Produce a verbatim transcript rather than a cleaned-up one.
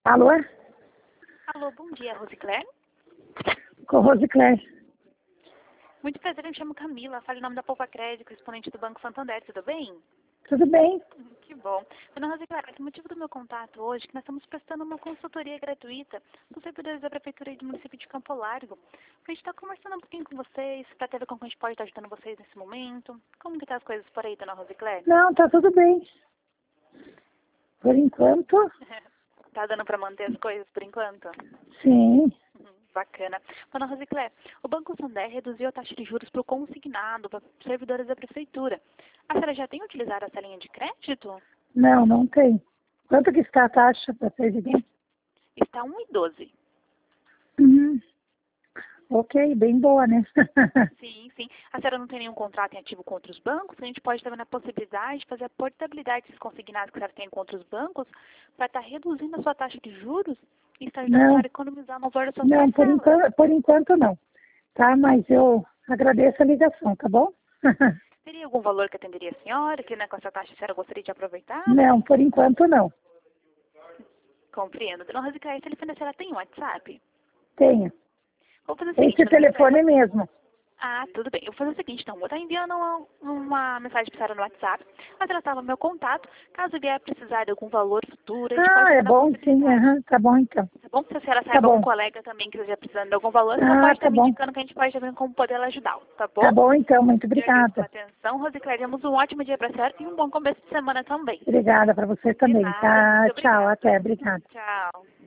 Alô? Alô, bom dia, Rosicler. Com Rosicler. Muito prazer, eu me chamo Camila, falo em nome da Poupa Crédito, correspondente do Banco Santander, tudo bem? Tudo bem? Que bom. Dona Rosicler, o motivo do meu contato hoje é que nós estamos prestando uma consultoria gratuita dos servidores da Prefeitura e do município de Campo Largo. A gente está conversando um pouquinho com vocês, para ter ver como a gente pode estar ajudando vocês nesse momento. Como que tá as coisas por aí, Dona Rosicler? Não, tá tudo bem. Por enquanto, Tá dando para manter as coisas por enquanto? sim. Bacana. Dona Rosicler, o Banco Santander reduziu a taxa de juros para o consignado, para servidores da Prefeitura. A senhora já tem utilizado essa linha de crédito? Não, não tem. Quanto que está a taxa para presidente? Está um e doze. Uhum. Ok, bem boa, né? Sim, sim. A senhora não tem nenhum contrato em ativo com outros bancos? A gente pode também na possibilidade de fazer a portabilidade desses consignados que a senhora tem com outros bancos para estar reduzindo a sua taxa de juros e estar ajudando a Não, senhora a economizar no valor das suas não, por parcelas. enquanto, por enquanto não. Tá, mas eu agradeço a ligação, tá bom? Teria algum valor que atenderia a senhora, que né, com essa taxa a senhora gostaria de aproveitar? Não, por enquanto não. Compreendo. Dona Rosicler, esse telefone a senhora tem WhatsApp? Tenho. Vou fazer o seguinte, Esse Dona Rosicler, telefone mesmo. Ah, tudo bem. Eu vou fazer o seguinte, então. Vou estar enviando uma, uma mensagem para a senhora no WhatsApp. Mas ela está no meu contato. Caso vier precisar de algum valor futuro, a gente pode Ah, é estar na bom, sim, possibilidade. aham, tá bom então. Tá bom? Se a senhora Tá saiba algum bom. colega também que esteja precisando de algum valor, você Ah, pode tá estar me bom. indicando que a gente pode ver como poder ajudá-lo. Tá bom? Tá bom então, muito Eu agradeço obrigada. pela atenção. Rosicler, temos um ótimo dia para a senhora e um bom começo de semana também. Obrigada para você De também, nada. tá? Muito Tchau, obrigada. até, obrigada. Tchau.